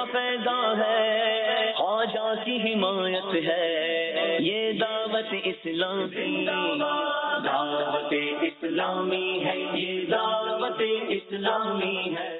پیدا ہے، خواجہ کی حمایت ہے، یہ دعوت اسلامی، دعوت اسلامی ہے، یہ دعوت اسلامی ہے۔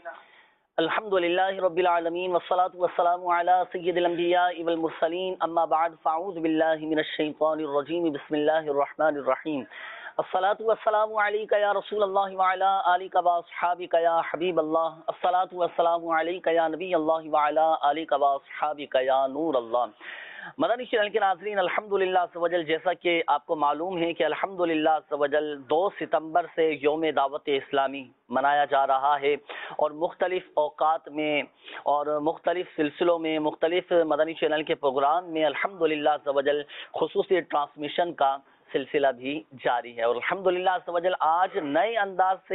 الحمدللہ رب العالمین والصلاة والسلام علی سید الانبیاء والمرسلین، اما بعد فاعوذ باللہ من الشیطان الرجیم، بسم اللہ الرحمن الرحیم۔ الصلاة والسلام علیک یا رسول اللہ وعلی آلک واصحابک یا حبیب اللہ، الصلاة والسلام علیک یا نبی اللہ وعلی آلک واصحابک یا نور اللہ۔ مدنی چینل کے ناظرین، الحمدللہ سوجل، جیسا کہ آپ کو معلوم ہے کہ الحمدللہ سوجل 2 ستمبر سے یوم دعوت اسلامی منایا جا رہا ہے، اور مختلف اوقات میں اور مختلف سلسلوں میں مختلف مدنی چینل کے پروگرام میں الحمدللہ سوجل خصوصی ٹرانسمیشن کا سلسلہ بھی جاری ہے، اور الحمدللہ سوجل آج نئے انداز سے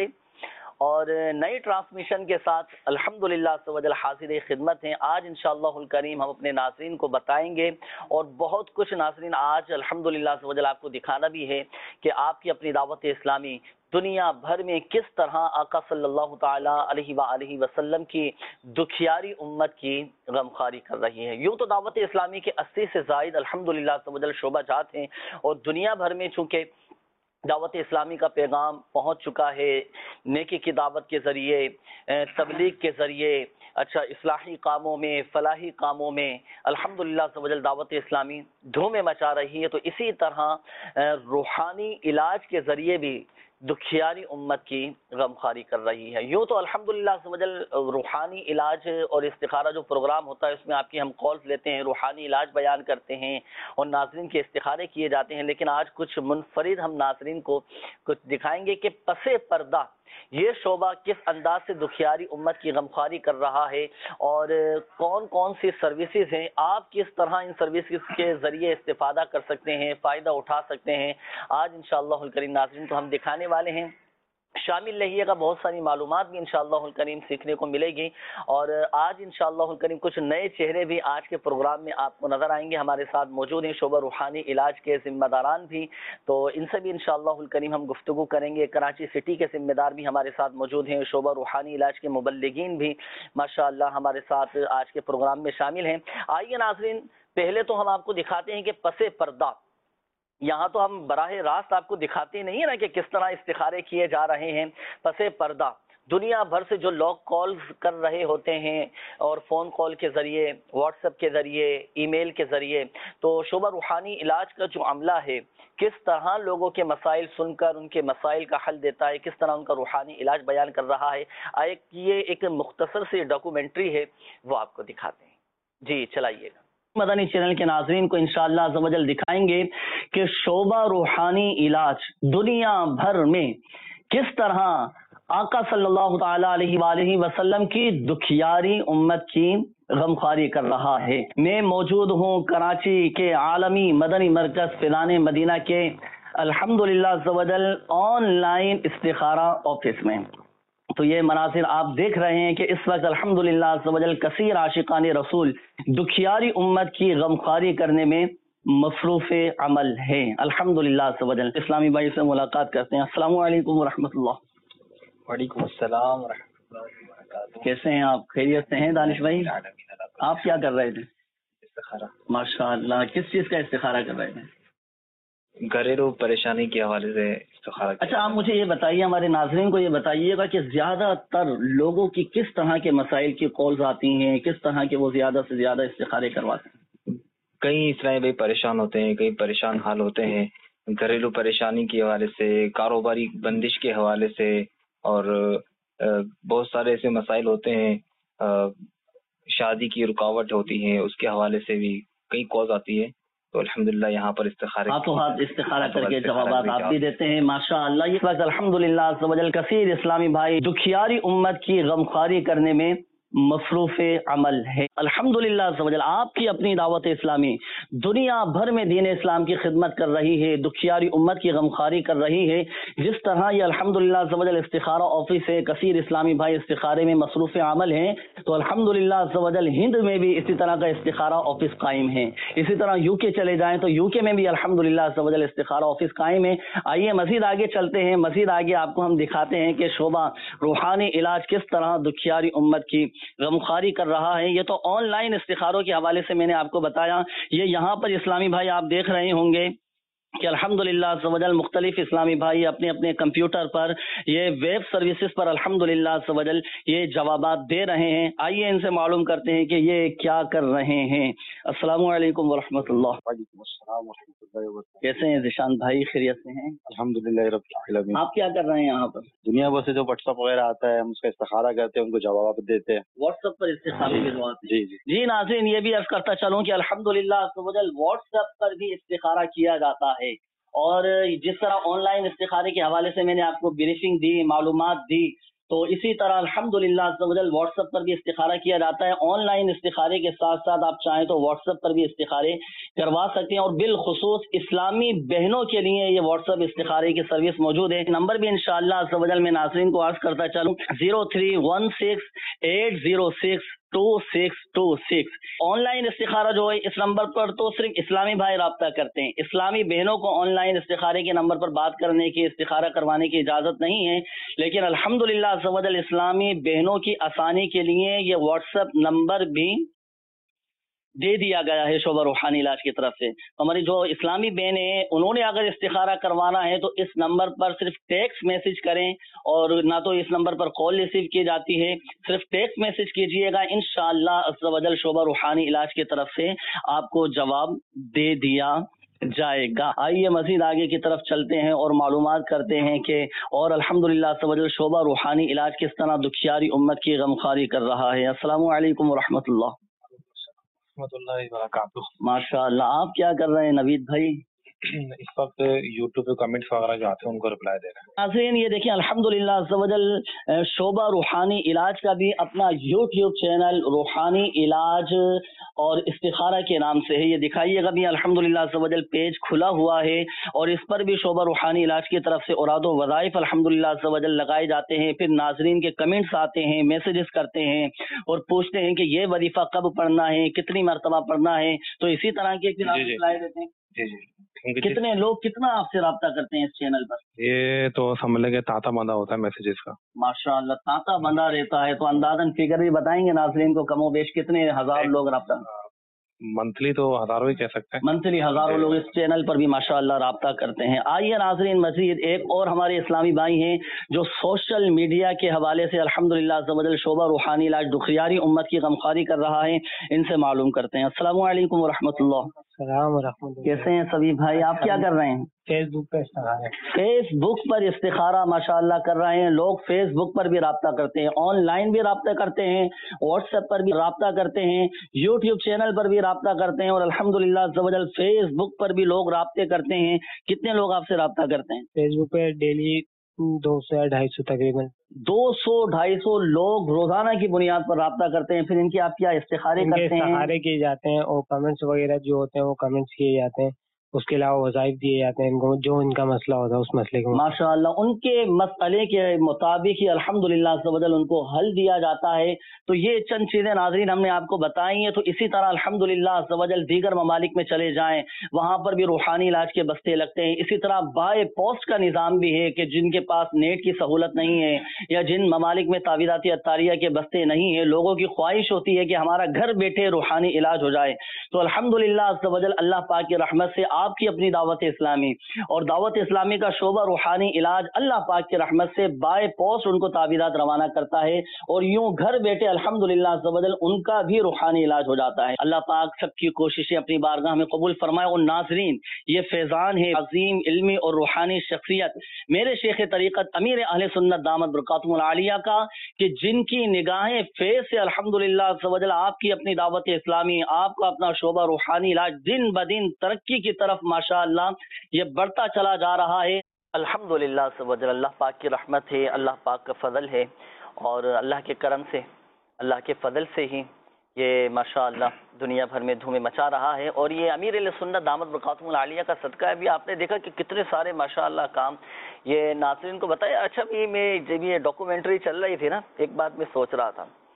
اور نئی ٹرانسمیشن کے ساتھ الحمدللہ سوجل حاضر خدمت ہیں۔ آج انشاءاللہ الکریم ہم اپنے ناظرین کو بتائیں گے، اور بہت کچھ ناظرین آج الحمدللہ سوجل آپ کو دکھانا بھی ہے کہ آپ کی اپنی دعوت اسلامی دنیا بھر میں کس طرح آقا صلی اللہ تعالی علیہ وآلہ وسلم کی دکھیاری امت کی غمخواری کر رہی ہے۔ یوں تو دعوت اسلامی کے 80 سے زائد الحمدللہ سوجل شعبہ جات ہیں، اور دنیا بھر میں چونکہ دعوت اسلامی کا پیغام پہنچ چکا ہے، نیکی کی دعوت کے ذریعے، تبلیغ کے ذریعے، اصلاحی کاموں میں، فلاحی کاموں میں الحمدللہ سوجل دعوت اسلامی دھومیں مچا رہی ہے، تو اسی طرح روحانی علاج کے ذریعے بھی دکھیاری امت کی غمخواری کر رہی ہے۔ یوں تو الحمدللہ سوجل روحانی علاج اور استخارہ جو پروگرام ہوتا ہے اس میں آپ کی ہم کالز لیتے ہیں، روحانی علاج بیان کرتے ہیں اور ناظرین کے استخارے کیے جاتے ہیں، لیکن آج کچھ منفرد ہم ناظرین کو کچھ دکھائیں گے کہ پس پردہ یہ شعبہ کس انداز سے دکھیاری امت کی غمخواری کر رہا ہے، اور کون کون سی سروسز ہیں، آپ کس طرح ان سروسز کے ذریعے استفادہ کر سکتے ہیں، فائدہ اٹھا سکتے ہیں۔ آج انشاءاللہ الکریم ناظرین کو ہم دکھانے والے ہیں، شامل رہیے گا، بہت ساری معلومات بھی انشاءاللہ الکریم سیکھنے کو ملے گی، اور آج انشاءاللہ الکریم کچھ نئے چہرے بھی آج کے پروگرام میں آپ کو نظر آئیں گے۔ ہمارے ساتھ موجود ہیں شعبہ روحانی علاج کے ذمہ داران بھی، تو ان سے بھی انشاءاللہ الکریم ہم گفتگو کریں گے۔ کراچی سٹی کے ذمہ دار بھی ہمارے ساتھ موجود ہیں، شعبہ روحانی علاج کے مبلغین بھی ماشاءاللہ ہمارے ساتھ آج کے پروگرام میں شامل ہیں۔ آئیے ناظرین، پہلے تو ہم آپ کو دکھاتے ہیں کہ پس پردہ، یہاں تو ہم براہ راست آپ کو دکھاتے نہیں ہیں نا کہ کس طرح استخارے کیے جا رہے ہیں۔ پس پردہ دنیا بھر سے جو لوگ کالز کر رہے ہوتے ہیں، اور فون کال کے ذریعے، واٹس ایپ کے ذریعے، ای میل کے ذریعے، تو شعبہ روحانی علاج کا جو عملہ ہے کس طرح لوگوں کے مسائل سن کر ان کے مسائل کا حل دیتا ہے، کس طرح ان کا روحانی علاج بیان کر رہا ہے، یہ ایک مختصر سی ڈاکومنٹری ہے، وہ آپ کو دکھاتے ہیں۔ جی چلائیے گا۔ مدنی چینل کے ناظرین کو انشاءاللہ عز و جل دکھائیں گے کہ شعبہ روحانی علاج دنیا بھر میں کس طرح آقا صلی اللہ تعالی علیہ وآلہ وسلم کی دکھیاری امت کی غمخواری کر رہا ہے۔ میں موجود ہوں کراچی کے عالمی مدنی مرکز فیضان مدینہ کے الحمدللہ عز و جل آن لائن استخارہ آفس میں۔ تو یہ مناظر آپ دیکھ رہے ہیں کہ اس وقت الحمدللہ عز و جل کثیر عاشقان رسول دکھیاری امت کی غمخواری کرنے میں مصروف عمل ہے۔ الحمدللہ عز و جل اسلامی بھائی سے ملاقات کرتے ہیں۔ السلام علیکم ورحمۃ اللہ۔ وعلیکم السلام ورحمۃ اللہ وبرکاتہ۔ کیسے ہیں آپ؟ خیریت سے ہیں دانش بھائی؟ آپ کیا کر رہے تھے؟ استخارہ۔ ماشاء اللہ، کس چیز کا استخارہ کر رہے تھے؟ گھریلو پریشانی کے حوالے سے استخارہ۔ اچھا، آپ مجھے یہ بتائیے، ہمارے ناظرین کو یہ بتائیے گا کہ زیادہ تر لوگوں کی کس طرح کے مسائل کی کالز آتی ہیں، کس طرح کے وہ زیادہ سے زیادہ استخارے کرواتے ہیں؟ کئی اسلامی بھائی پریشان ہوتے ہیں، کئی پریشان حال ہوتے ہیں، گھریلو پریشانی کے حوالے سے، کاروباری بندش کے حوالے سے، اور بہت سارے ایسے مسائل ہوتے ہیں، شادی کی رکاوٹ ہوتی ہے، اس کے حوالے سے بھی کئی کالز آتی ہے۔ تو الحمدللہ یہاں پر استخارے استخارہ کر کے جوابات آپ بھی دیتے ہیں ماشاء اللہ۔ اس وقت الحمدللہ عز و جل کثیر اسلامی بھائی دکھیاری امت کی غمخواری کرنے میں مصروف عمل ہے۔ الحمدللہ عز و جل آپ کی اپنی دعوت اسلامی دنیا بھر میں دین اسلام کی خدمت کر رہی ہے، دکھیاری امت کی غمخواری کر رہی ہے۔ جس طرح یہ الحمدللہ عز و جل استخارہ آفس ہے، کثیر اسلامی بھائی استخارے میں مصروف عمل ہیں، تو الحمدللہ عز و جل ہند میں بھی اسی طرح کا استخارہ آفس قائم ہے. اسی طرح یو کے چلے جائیں تو یو کے میں بھی الحمدللہ عز و جل استخارہ آفس قائم ہے. آئیے مزید آگے چلتے ہیں, مزید آگے آپ کو ہم دکھاتے ہیں کہ شعبہ روحانی علاج کس طرح دکھیاری امت کی غمخواری کر رہا ہے. یہ تو آن لائن استخاروں کے حوالے سے میں نے آپ کو بتایا. یہ یہاں پر اسلامی بھائی آپ دیکھ رہے ہوں گے کہ الحمدللہ عز و جل مختلف اسلامی بھائی اپنے اپنے کمپیوٹر پر یہ ویب سروسز پر الحمدللہ عز و جل یہ جوابات دے رہے ہیں. آئیے ان سے معلوم کرتے ہیں کہ یہ کیا کر رہے ہیں. السلام علیکم ورحمۃ اللہ. وعلیکم السلام ورحمۃ اللہ وبرکاتہ. کیسے ہیں ذیشان بھائی, خیریت سے ہیں؟ الحمدللہ رب العالمین. آپ کیا کر رہے ہیں یہاں پر؟ دنیا بھر سے جو واٹس ایپ وغیرہ آتا ہے ہم اس کا استخارہ کرتے ہیں, ان کو جواب دیتے ہیں. واٹس ایپ پر استخارے کے جواب؟ جی جی جی ناظرین, یہ بھی عرض کرتا چلوں کہ الحمدللہ عز و جل واٹس ایپ پر بھی استخارہ کیا جاتا ہے. اور جس طرح آن لائن استخارے کے حوالے سے میں نے آپ کو بریفنگ دی, معلومات دی, تو اسی طرح الحمدللہ عز و جل واٹس ایپ پر بھی استخارہ کیا جاتا ہے. آن لائن استخارے کے ساتھ ساتھ آپ چاہیں تو واٹس ایپ پر بھی استخارے کروا سکتے ہیں. اور بالخصوص اسلامی بہنوں کے لیے یہ واٹس ایپ استخارے کی سروس موجود ہے. نمبر بھی انشاءاللہ عز و جل میں ناظرین کو عرض کرتا چلوں 0316806226. آن لائن استخارہ جو ہے اس نمبر پر تو صرف اسلامی بھائی رابطہ کرتے ہیں. اسلامی بہنوں کو آن لائن استخارے کے نمبر پر بات کرنے کی, استخارہ کروانے کی اجازت نہیں ہے. لیکن الحمدللہ عز و جل اسلامی بہنوں کی آسانی کے لیے یہ واٹس ایپ نمبر بھی دے دیا گیا ہے شعبہ روحانی علاج کی طرف سے. ہماری جو اسلامی بہنیں ہیں انہوں نے اگر استخارہ کروانا ہے تو اس نمبر پر صرف ٹیکسٹ میسج کریں, اور نہ تو اس نمبر پر کال ریسیو کی جاتی ہے, صرف ٹیکسٹ میسج کیجئے گا. انشاءاللہ عز و جل شعبہ روحانی علاج کی طرف سے آپ کو جواب دے دیا جائے گا. آئیے مزید آگے کی طرف چلتے ہیں اور معلومات کرتے ہیں کہ اور الحمدللہ عز و جل شعبہ روحانی علاج کس طرح دکھیاری امت کی غمخواری کر رہا ہے. السلام علیکم ورحمۃ اللہ. رحمۃ اللہ وبرکاتہ. ماشاء اللہ, آپ کیا کر رہے ہیں نوید بھائی؟ اس وقت یوٹیوب پہ کمنٹس وغیرہ جو آتے ہیں ان کو رپلائی دے رہے ہیں. ناظرین یہ دیکھیں الحمدللہ عز و جل شعبہ روحانی علاج کا بھی اپنا یوٹیوب چینل روحانی علاج اور استخارہ کے نام سے ہے. یہ دکھائیے گا بھی الحمدللہ عز و جل پیج کھلا ہوا ہے, اور اس پر بھی شعبہ روحانی علاج کی طرف سے اوراد و وظائف الحمدللہ عز و جل لگائے جاتے ہیں. پھر ناظرین کے کمنٹس آتے ہیں, میسیجز کرتے ہیں اور پوچھتے ہیں کہ یہ وظیفہ کب پڑھنا ہے, کتنی مرتبہ پڑھنا ہے. تو اسی طرح کے رپلائی دیتے ہیں. جی جی. کتنے لوگ کتنا آپ سے رابطہ کرتے ہیں اس چینل پر؟ یہ تو سمجھ لیں کہ تاتا بندہ ہوتا ہے میسیجز کا. ماشاء اللہ, تاتا بندہ رہتا ہے. تو اندازاً فگر بھی بتائیں گے ناظرین کو, کم و بیش کتنے ہزار لوگ رابطہ؟ منتھلی تو ہزاروں ہی کہہ سکتے ہیں. منتھلی ہزاروں لوگ اس چینل پر بھی ماشاءاللہ رابطہ کرتے ہیں. آئیے ناظرین مزید ایک اور ہمارے اسلامی بھائی ہیں جو سوشل میڈیا کے حوالے سے الحمدللہ عز و جل شعبہ روحانی علاج دکھیاری امت کی غمخواری کر رہا ہے, ان سے معلوم کرتے ہیں. السلام علیکم ورحمۃ اللہ. السلام ورحمۃ اللہ. کیسے ہیں سبھی بھائی, آپ کیا کر رہے ہیں؟ فیس بک پہ استخارہ. فیس بک پر استخارہ ماشاءاللہ کر رہے ہیں. لوگ فیس بک پر بھی رابطہ کرتے ہیں, آن لائن بھی رابطہ کرتے ہیں, واٹس ایپ پر بھی رابطہ کرتے ہیں, یوٹیوب چینل پر بھی رابطہ کرتے ہیں, اور الحمدللہ عز و جل فیس بک پر بھی لوگ رابطے کرتے ہیں. کتنے لوگ آپ سے رابطہ کرتے ہیں فیس بک پہ ڈیلی 200 یا 250 تقریباً 200-250 لوگ روزانہ کی بنیاد پر رابطہ کرتے ہیں. پھر ان کی آپ کیا استخارے کرتے ہیں؟ استخارے کیے جاتے ہیں, اور کمنٹس وغیرہ جو ہوتے ہیں وہ کمنٹس کیے جاتے ہیں. اس کے علاوہ وظائف دیے جاتے ہیں ان کو, جو ان کا مسئلہ ہوتا ہے اس مسئلے کے ماشاءاللہ ان کے مسئلے کے مطابق ہی الحمدللہ عز و جل ان کو حل دیا جاتا ہے. تو یہ چند چیزیں ناظرین ہم نے آپ کو بتائی ہیں. تو اسی طرح الحمدللہ عز و جل دیگر ممالک میں چلے جائیں, وہاں پر بھی روحانی علاج کے بستے لگتے ہیں. اسی طرح بائے پوسٹ کا نظام بھی ہے کہ جن کے پاس نیٹ کی سہولت نہیں ہے یا جن ممالک میں تعویذاتی عطاریہ کے بستے نہیں ہیں, لوگوں کی خواہش ہوتی ہے کہ ہمارا گھر بیٹھے روحانی علاج ہو جائے. تو الحمدللہ عز و جل اللہ پاک کی رحمت سے آپ کی اپنی دعوت اسلامی اور دعوت اسلامی کا شعبہ روحانی علاج اللہ پاک کی رحمت سے بائے پوسٹ ان کو تعویذات روانہ کرتا ہے, اور یوں گھر بیٹھے الحمدللہ عز و جل ان کا بھی روحانی علاج ہو جاتا ہے. اللہ پاک سب کی کوششیں اپنی بارگاہ میں قبول فرمائے. اور ناظرین یہ فیضان ہے عظیم علمی اور روحانی شخصیت میرے شیخ طریقت امیر اہل سنت دامت برکاتہم العالیہ کا, کہ جن کی نگاہیں فیض سے الحمدللہ عز و جل آپ کی اپنی دعوت اسلامی, آپ کا اپنا شعبہ روحانی علاج دن بدن ترقی کی طرف ماشاءاللہ یہ بڑھتا چلا جا رہا ہے. الحمدللہ عز و جل اللہ پاک کی رحمت ہے, اللہ پاک کا فضل ہے, اور اللہ کے کرم سے اللہ کے فضل سے ہی یہ ماشاءاللہ دنیا بھر میں دھومیں مچا رہا ہے. اور یہ امیر اہل سنت دامت برکاتہم العالیہ کا صدقہ ہے. بھی آپ نے دیکھا کہ کتنے سارے ماشاءاللہ کام یہ ناظرین کو بتایا. اچھا بھی میں جب یہ ڈاکومنٹری چل رہی تھی نا, ایک بات میں سوچ رہا تھا,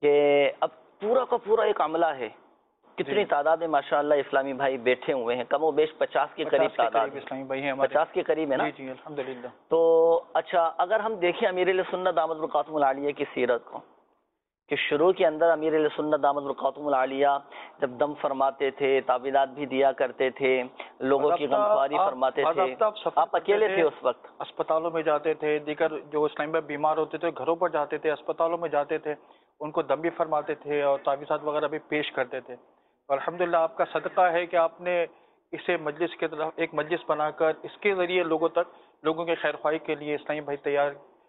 کہ اب پورا کا پورا ایک عملہ ہے، کتنی تعداد میں ماشاءاللہ اسلامی بھائی بیٹھے ہوئے ہیں، کم و بیش 50 کے قریب تعداد، اسلامی بھائی ہیں 50 کے قریب ہے نا؟ جی الحمدللہ۔ تو اچھا، اگر ہم دیکھیں امیر اہل سنت دامت برکاتہم العالیہ کی سیرت کو، کہ شروع کے اندر امیر اہل سنت دامت برکاتہم العالیہ جب دم فرماتے تھے تعویذات بھی دیا کرتے تھے، لوگوں کی غمخواری فرماتے تھے، آپ اکیلے تھے اس وقت؟ اسپتالوں میں جاتے تھے، دیگر جو اسلامی بھائی بیمار ہوتے تھے گھروں پر جاتے تھے، اسپتالوں میں جاتے تھے، ان کو دم بھی فرماتے تھے اور تعویذات وغیرہ بھی پیش کرتے تھے۔ الحمدللہ آپ کا صدقہ ہے کہ آپ نے اسے مجلس کی طرف ایک مجلس بنا کر اس کے ذریعے لوگوں کے خیر خواہی کے لیے اسلامی بھائی تیار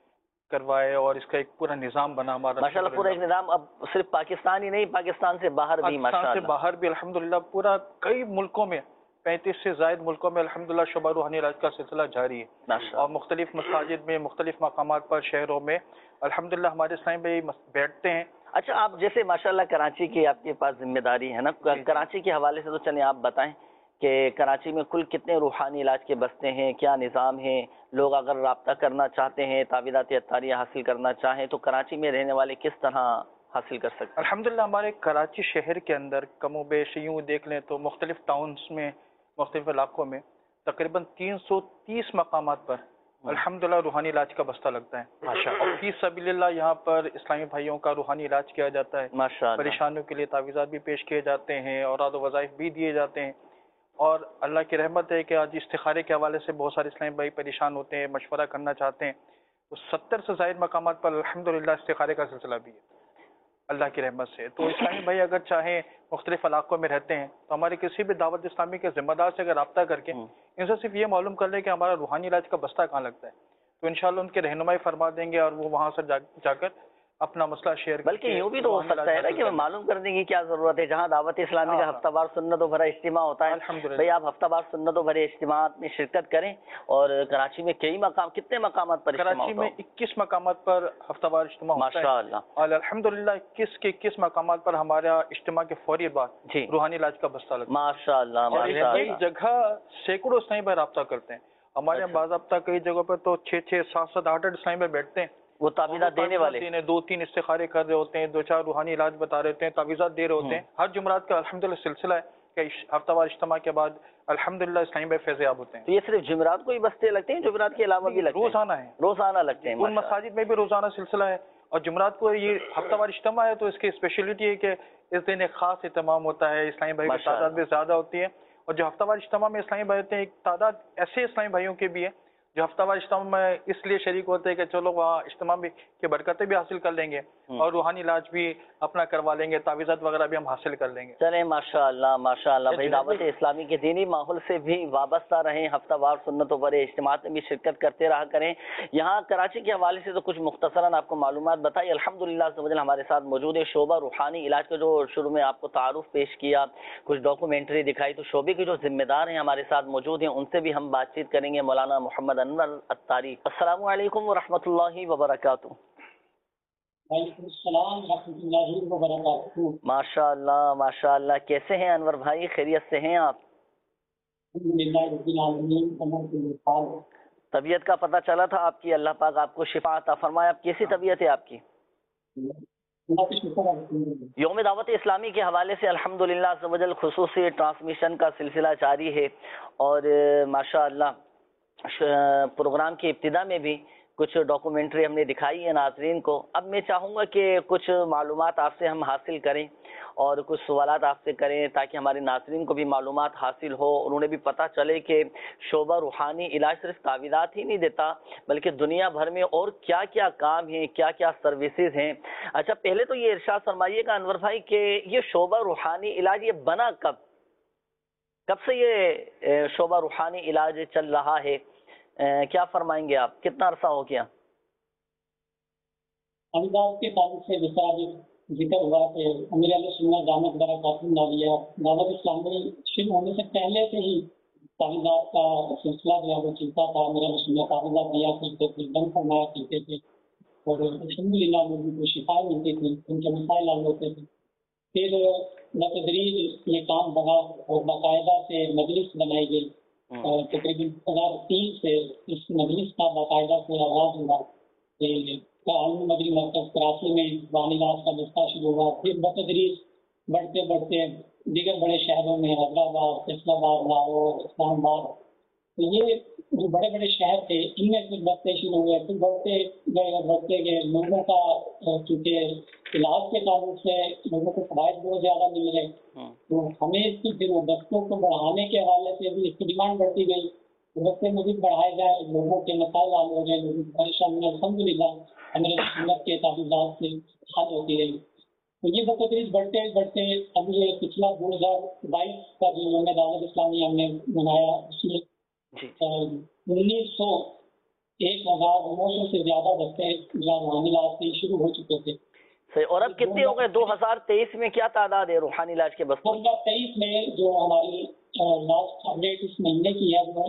کروائے، اور اس کا ایک پورا نظام بنا ہمارا ماشاءاللہ، پورا ایک نظام اب صرف پاکستان ہی نہیں، پاکستان سے باہر بھی پاکستان سے باہر بھی الحمدللہ پورا کئی ملکوں میں 35 سے زائد ملکوں میں الحمدللہ شعبہ روحانی علاج کا سلسلہ جاری ہے، اور مختلف مساجد میں مختلف مقامات پر شہروں میں الحمدللہ ہمارے اسلامی بھائی بیٹھتے ہیں۔ اچھا، آپ جیسے ماشاءاللہ کراچی کی آپ کے پاس ذمہ داری ہے نا، کراچی کے حوالے سے تو چلیں آپ بتائیں کہ کراچی میں کل کتنے روحانی علاج کے بستے ہیں، کیا نظام ہے؟ لوگ اگر رابطہ کرنا چاہتے ہیں، تعویذات عطاریہ حاصل کرنا چاہیں تو کراچی میں رہنے والے کس طرح حاصل کر سکتے ہیں؟ الحمدللہ ہمارے کراچی شہر کے اندر کم و بیش یوں دیکھ لیں تو مختلف ٹاؤنز میں، مختلف علاقوں میں تقریباً 330 مقامات پر الحمدللہ روحانی علاج کا بستہ لگتا ہے، اور فی سبیل اللہ یہاں پر اسلامی بھائیوں کا روحانی علاج کیا جاتا ہے، ماشاءاللہ، پریشانیوں کے لیے تعویذات بھی پیش کیے جاتے ہیں، اوراد و وظائف بھی دیے جاتے ہیں، اور اللہ کی رحمت ہے کہ آج استخارے کے حوالے سے بہت سارے اسلامی بھائی پریشان ہوتے ہیں، مشورہ کرنا چاہتے ہیں، تو 70 سے زائد مقامات پر الحمدللہ استخارے کا سلسلہ بھی ہے اللہ کی رحمت سے۔ تو اسلامی بھائی اگر چاہیں مختلف علاقوں میں رہتے ہیں تو ہمارے کسی بھی دعوت اسلامی کے ذمہ دار سے اگر رابطہ کر کے ان سے صرف یہ معلوم کر لیں کہ ہمارا روحانی علاج کا بستہ کہاں لگتا ہے، تو انشاءاللہ ان کے رہنمائی فرما دیں گے، اور وہ وہاں سے جا کر اپنا مسئلہ شیئر کریں۔ بلکہ یوں بھی تو ہو سکتا ہے نا کہ معلوم کرنے کی کیا ضرورت ہے، جہاں دعوت اسلامی کا ہفتہ وار سنتوں بھرا اجتماع ہوتا ہے، بھئی آپ ہفتہ وار سنتوں بھرے اجتماعات میں شرکت کریں، اور کراچی میں کتنے مقامات پر اجتماع ہوتا ہے؟ کراچی میں 21 مقامات پر ہفتہ وار اجتماع ہوتا ہے ماشاءاللہ، اور الحمدللہ 21 کے 21 مقامات پر ہمارا اجتماع کے فوری بعد روحانی علاج کا بستہ لگتا ہے ماشاءاللہ، اور کئی جگہ سینکڑوں اسلامی بھائی رابطہ کرتے ہیں ہمارے یہاں، باضابطہ کئی جگہوں پر تو 6 7 8 اسلامی بھائی بیٹھتے ہیں، وہ تعویذات دینے والے 2-3 استخارے کر رہے ہوتے ہیں، 2-4 روحانی علاج بتا رہے ہوتے ہیں، تعویذات دے رہے ہوتے ہیں۔ ہر جمعرات کا الحمدللہ سلسلہ ہے کہ ہفتہ وار اجتماع کے بعد الحمدللہ اسلامی بھائی فیض یاب ہوتے ہیں۔ تو یہ صرف جمعرات کو ہی بستے لگتے ہیں، جمعرات کے علاوہ بھی لگتے ہیں؟ روزانہ ہے، روزانہ لگتے ہیں، ان مساجد میں بھی روزانہ سلسلہ ہے، اور جمعرات کو یہ ہفتہ وار اجتماع ہے تو اس کی اسپیشلٹی ہے کہ اس دن ایک خاص اہتمام ہوتا ہے، اسلامی بھائی کی تعداد بھی زیادہ ہوتی ہے، اور جو ہفتہ وار اجتماع میں اسلامی بھائی ہوتے ہیں، ایک تعداد ایسے اسلامی بھائیوں کے بھی ہے جو ہفتہ وار اجتماع میں اس لیے شریک ہوتے ہیں کہ چلو وہاں اجتماع کی برکتیں بھی حاصل کر لیں گے اور روحانی علاج بھی اپنا کروا لیں گے، تعویذات وغیرہ بھی ہم حاصل کر لیں گے۔ چلیں ماشاءاللہ ماشاءاللہ، بھائی دعوت اسلامی کے دینی ماحول سے بھی وابستہ رہیں، ہفتہ وار سنتوں پر اجتماعات میں بھی شرکت کرتے رہا کریں۔ یہاں کراچی کے حوالے سے تو کچھ مختصراً آپ کو معلومات بتائی، الحمدللہ ہمارے ساتھ موجود ہے شعبہ روحانی علاج کا، جو شروع میں آپ کو تعارف پیش کیا، کچھ ڈاکومنٹری دکھائی، تو شعبے کے جو ذمہ دار ہیں ہمارے ساتھ موجود ہیں، ان سے بھی ہم بات چیت کریں گے، مولانا محمد انور عطاری۔ السلام علیکم ورحمۃ اللہ وبرکاتہ۔ وعلیکم السلام ورحمۃ اللہ وبرکاتہ۔ ماشاء اللہ ماشاء اللہ، کیسے ہیں انور بھائی، خیریت سے ہیں آپ؟ طبیعت کا پتہ چلا تھا آپ کی، اللہ پاک آپ کو شفا عطا فرمائے۔ آپ کیسی طبیعت ہے آپ کی؟ یوم دعوت اسلامی کے حوالے سے الحمدللہ عز و جل خصوصی ٹرانسمیشن کا سلسلہ جاری ہے، اور ماشاءاللہ پروگرام کی ابتدا میں بھی کچھ ڈاکومنٹری ہم نے دکھائی ہے ناظرین کو۔ اب میں چاہوں گا کہ کچھ معلومات آپ سے ہم حاصل کریں اور کچھ سوالات آپ سے کریں، تاکہ ہمارے ناظرین کو بھی معلومات حاصل ہو، انہوں نے بھی پتہ چلے کہ شعبہ روحانی علاج صرف تعویذات ہی نہیں دیتا، بلکہ دنیا بھر میں اور کیا کیا کام ہیں، کیا کیا سروسز ہیں۔ اچھا، پہلے تو یہ ارشاد فرمائیے گا انور بھائی کہ یہ شعبہ روحانی علاج یہ بنا کب سے یہ شعبہ روحانی علاج چل رہا ہے؟ کیا فرمائیں گے آپ، کتنا عرصہ ہو گیا؟ اللہ کے تعلق سے جیسا ذکر ہوا کہ امیر اہل سنت دامت برکاتہم العالیہ دعوت اسلامی شروع ہونے سے پہلے سے ہی تعویذات کا سلسلہ جو ہے وہ چلتا تھا۔ امیر اہل سنت تعویذات دیا کرتے تھے، دم فرمایا کرتے تھے، اور الحمدللہ لوگوں کو شفا ملتی تھی، ان کے مسائل حل ہوتے تھے۔ پھر بتدریج یہ کام بڑھا اور باقاعدہ سے مجلس بنائی گئی، تقریباً 2003 سے اس مجلس کا باقاعدہ سے آغاز ہوا کہ عالمی مدنی مرکز کراچی میں روحانی علاج کا دستہ شروع ہوا، پھر بتدریج بڑھتے بڑھتے دیگر بڑے شہروں میں حیدرآباد، فیصل آباد، لاہور، اسلام آباد، تو یہ جو بڑے بڑے شہر تھے ان میں کچھ بڑھتے شروع ہوئے، پھر بڑھتے گئے لوگوں کا چونکہ علاج کے تعلق سے لوگوں کو فوائد بہت زیادہ مل رہے، تو ہمیں اس کی پھر بستوں کو بڑھانے کے حوالے سے بھی اس کی ڈیمانڈ بڑھتی گئی، بستے مزید بڑھائے جائے، لوگوں کے مسائل حل ہو جائے، لوگوں کی پریشانیاں الحمدللہ ہمارے سنت کے تعلقات سے حل ہوتی رہی۔ تو یہ بتدریج بڑھتے بڑھتے اب یہ پچھلا 2022 کا جو یوم دعوت اسلامی ہم نے منایا، اس میں 1900 1900 سے زیادہ بچے روحانی علاج سے شروع ہو چکے تھے۔ صحیح، اور اب کتنے ہو گئے 2023 میں؟ کیا تعداد ہے روحانی علاج کے بستوں؟ 2023 میں جو ہماری لاسٹ اپڈیٹ اس مہینے کی ہے وہ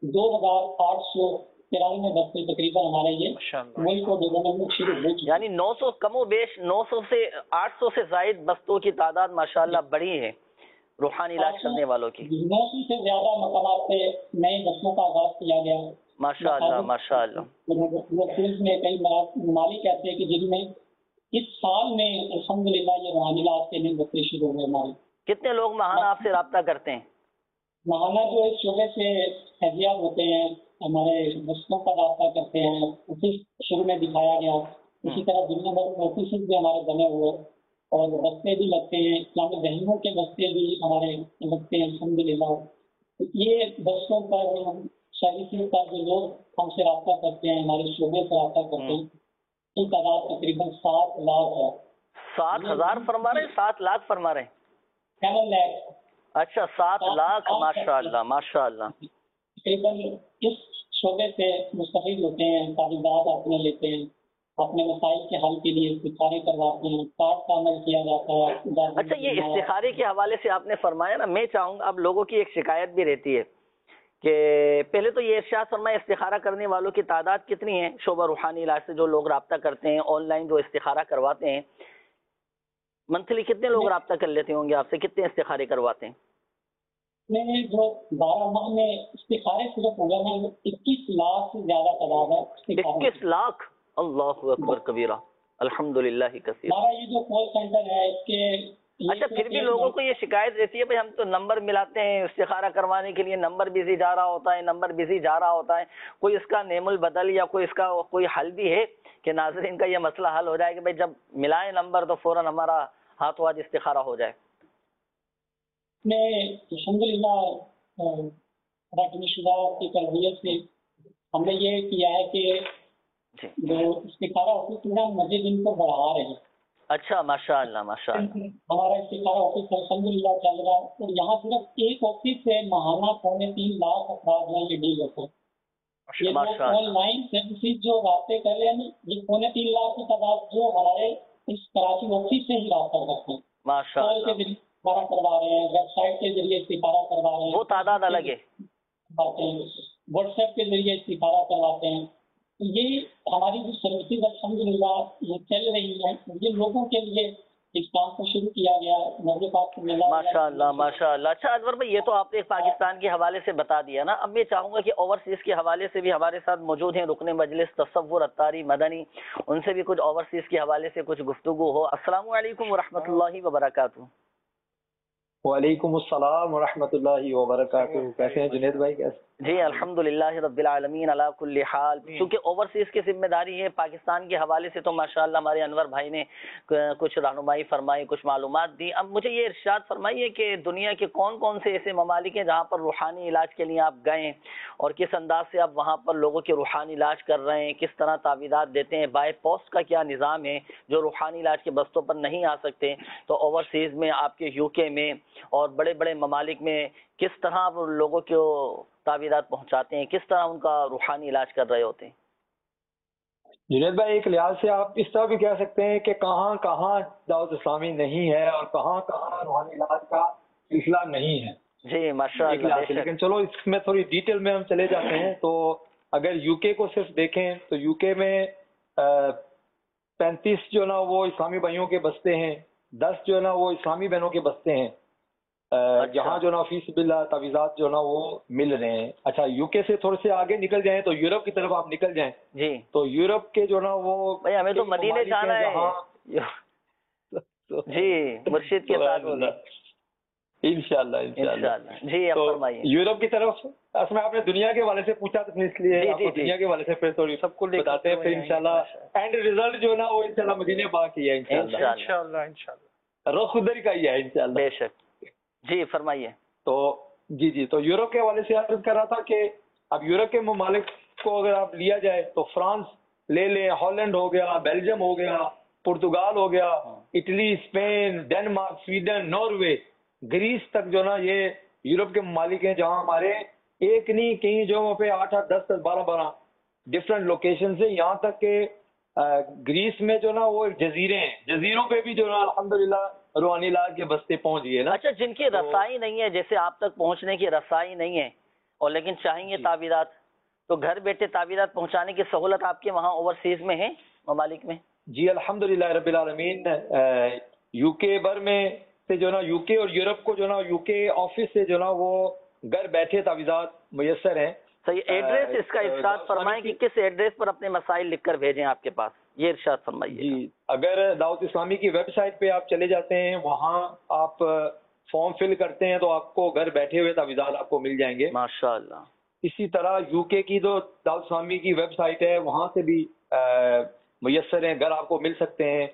2893 بستے تقریباً ہمارے یہ ملک کو ڈیولپمنٹ میں شروع ہو چکے، یعنی 900 کم و بیش 900 سے 800 سے زائد بستوں کی تعداد ماشاءاللہ بڑھی ہے روحانی علاج کرنے والوں کی۔ 900 سے زیادہ مقامات پہ نئے بسوں کا آغاز کیا گیا۔ ماشاءاللہ ماشاءاللہ۔ میں کئی ممالک ایسے ہیں کہ جن میں اس سال میں الحمدللہ یہ روحانی علاج کے نئے بستے شروع ہوئے ہمارے۔ کتنے لوگ ماہانہ آپ سے رابطہ کرتے ہیں؟ ماہانہ جو اس شعبے سے فیضیاب ہوتے ہیں ہمارے بستوں کا رابطہ کرتے ہیں، آفس شروع میں دکھایا گیا، اسی طرح دنیا بھر میں آفیسز بھی ہمارے بنے ہوئے اور بستے بھی لگتے ہیں، اسلامی ذہنوں کے بستے بھی ہمارے لگتے ہیں الحمدللہ۔ یہ بسوں پر سروسز پر جو لوگ ہم سے رابطہ کرتے ہیں، ہمارے شعبے سے رابطہ کرتے ہیں، کی تعداد تقریباً 7 لاکھ ہے۔ 7,000 فرما رہے ہیں؟ 7 لاکھ فرما رہے ہیں؟ 7 لاکھ۔ اچھا 7 لاکھ، ماشاءاللہ ماشاءاللہ۔ تقریباً اس شعبے سے مستفید ہوتے ہیں، تعلیمات اپنے لیتے ہیں، اپنے مسائل کے حل کے لیے استخارے کرواتے ہیں، کارڈ کا عمل کیا جاتا ہے۔ اچھا یہ استخارے کے حوالے سے آپ نے فرمایا نا، میں چاہوں گا اب لوگوں کی ایک شکایت بھی رہتی ہے کہ پہلے تو یہ ارشاد فرمائے استخارہ کرنے والوں کی تعداد کتنی ہے؟ شعبہ روحانی علاج سے جو لوگ رابطہ کرتے ہیں، آن لائن جو استخارہ کرواتے ہیں، منتھلی کتنے لوگ رابطہ کر لیتے ہوں گے آپ سے؟ کتنے استخارے کرواتے ہیں؟ میں جو 12 ماہ میں استخارے صرف ہو گئے ہیں 21 لاکھ سے زیادہ تعداد ہے۔ 21 لاکھ، اللہ اکبر کبیرہ، الحمدللہ کثیر۔ ہمارا یہ جو کال سینٹر ہے اس کے اچھا پھر بھی لوگوں کو یہ شکایت رہتی ہے بھائی ہم تو نمبر ملاتے ہیں استخارہ کروانے کے لیے، نمبر بزی جا رہا ہوتا ہے، نمبر بزی جا رہا ہوتا ہے، کوئی اس کا نیم البدل یا کوئی اس کا کوئی حل بھی ہے کہ ناظرین کا یہ مسئلہ حل ہو جائے کہ بھائی جب ملائیں نمبر تو فوراً ہمارا ہاتھوں ہاتھ استخارہ ہو جائے؟ میں الحمدللہ رقمی شدہ کی تربیت سے ہم نے یہ کیا ہے کہ جو استخارہ آفس ہے مزید ان کو بڑھا رہے ہیں۔ اچھا ماشاءاللہ ماشاءاللہ۔ ہمارا استخارہ آفس الحمدللہ چل رہا ہے اور یہاں صرف ایک آفس سے ماہانہ 3.25 لاکھ افراد میں یہ ڈیل ہوتے ہیں۔ یہ آن لائن سروسز جو رابطے کر رہے ہیں یہ 3.25 لاکھ کی تعداد جو ہمارے اس کراچی آفس سے ہی رابطہ کرتے ہیں، ماشاءاللہ استخارہ کروا رہے ہیں، ویب سائٹ کے ذریعے استخارہ کروا رہے ہیں، وہ تعداد الگ ہے، واٹس ایپ کے ذریعے استخارہ کرواتے ہیں۔ یہ ہماری جو سروسز الحمدللہ یہ چل رہی ہیں، یہ لوگوں کے لیے اس کام کو شروع کیا گیا نظر پاک سے ملا۔ ماشاءاللہ ماشاءاللہ۔ اچھا انور بھائی یہ تو آپ نے ایک پاکستان کے حوالے سے بتا دیا نا، اب میں چاہوں گا کہ اوورسیز کے حوالے سے بھی ہمارے ساتھ موجود ہیں رکن مجلس تصور عطاری مدنی، ان سے بھی کچھ اوورسیز کے حوالے سے کچھ گفتگو ہو۔ السلام علیکم ورحمۃ اللہ وبرکاتہ۔ وعلیکم السلام ورحمۃ اللہ وبرکاتہ۔ کیسے ہیں جنید بھائی؟ کیسے؟ جی الحمدللہ رب العالمین علی کل حال۔ چونکہ اوورسیز کی ذمہ داری ہے پاکستان کے حوالے سے تو ماشاءاللہ ہمارے انور بھائی نے کچھ رہنمائی فرمائی، کچھ معلومات دی۔ اب مجھے یہ ارشاد فرمائیے کہ دنیا کے کون کون سے ایسے ممالک ہیں جہاں پر روحانی علاج کے لیے آپ گئے اور کس انداز سے آپ وہاں پر لوگوں کے روحانی علاج کر رہے ہیں، کس طرح تعویذات دیتے ہیں، بائی پوسٹ کا کیا نظام ہے جو روحانی علاج کے بستوں پر نہیں آ سکتے تو اوورسیز میں آپ کے یو کے میں اور بڑے بڑے ممالک میں کس طرح آپ لوگوں کو تعویذات پہنچاتے ہیں، کس طرح ان کا روحانی علاج کر رہے ہوتے ہیں؟ جنید بھائی ایک لحاظ سے آپ اس طرح بھی کہہ سکتے ہیں کہ کہاں کہاں دعوت اسلامی نہیں ہے اور کہاں کہاں روحانی علاج کا سلسلہ نہیں ہے۔ جی ماشاءاللہ۔ لیکن چلو اس میں تھوڑی ڈیٹیل میں ہم چلے جاتے ہیں تو اگر یو کے کو صرف دیکھیں تو یو کے میں 35 جو نا وہ اسلامی بھائیوں کے بستے ہیں، 10 جو ہے نا وہ اسلامی بہنوں کے بستے ہیں، جہاں جو نا فیس باللہ تعویذات جو نا وہ مل رہے ہیں. اچھا یو کے سے تھوڑے سے آگے نکل جائیں تو یورپ کی طرف آپ نکل جائیں جی تو یورپ کے جو نا وہ بھائی ہمیں تو مدینے جانا ہے جی مرشد کے ساتھ بولیں انشاءاللہ جی اب تو فرمائیے. یورپ کی طرف اصل میں آپ نے دنیا کے حوالے سے پوچھا تو اس لیے آپ کو دنیا کے حوالے سے پھر تھوڑی سب کو بتاتے ہیں پھر انشاءاللہ اینڈ ریزلٹ جو ہے نا وہ انشاءاللہ مدینے پاک ہی ہے انشاءاللہ رخ ادھر کا ہی ہے انشاءاللہ. بے شک جی فرمائیے. تو جی تو یورپ کے حوالے سے عرض کر رہا تھا کہ اب یورپ کے ممالک کو اگر آپ لیا جائے تو فرانس لے لیں, ہالینڈ ہو گیا, بیلجیم ہو گیا, پرتگال ہو گیا, Italy, Spain, Denmark, Sweden, Norway, Greece تک جو نا یہ یورپ کے ممالک ہیں جہاں ہمارے ایک نہیں کہیں جو پہ 8 10 12 ڈفرینٹ لوکیشن سے, یہاں تک کہ گریس میں جو نا وہ جزیرے ہیں, جزیروں پہ بھی جو نا الحمدللہ روحانی علاج کے بستے پہنچ گئے نا. اچھا جن کی رسائی نہیں ہے, جیسے آپ تک پہنچنے کی رسائی نہیں ہے اور لیکن چاہیں گے تعویذات, تو گھر بیٹھے تعویذات پہنچانے کی سہولت آپ کے وہاں اوورسیز میں ہے ممالک میں؟ جی الحمدللہ رب العالمین. یو کے بر میں سے جو نا یو کے اور یورپ کو جو نا یو کے آفس سے جو نا وہ گھر بیٹھے تعویذات میسر ہیں. صحیح. ایڈریس اس کا ارشاد فرمائیں کہ کس ایڈریس پر اپنے مسائل لکھ کر بھیجیں آپ کے پاس, یہ ارشاد فرمائیے. جی اگر دعوت اسلامی کی ویب سائٹ پہ آپ چلے جاتے ہیں, وہاں آپ فارم فل کرتے ہیں تو آپ کو گھر بیٹھے ہوئے تعویذات آپ کو مل جائیں گے ماشاءاللہ. اسی طرح یو کے کی جو دعوت اسلامی کی ویب سائٹ ہے وہاں سے بھی میسر ہیں, گھر آپ کو مل سکتے ہیں.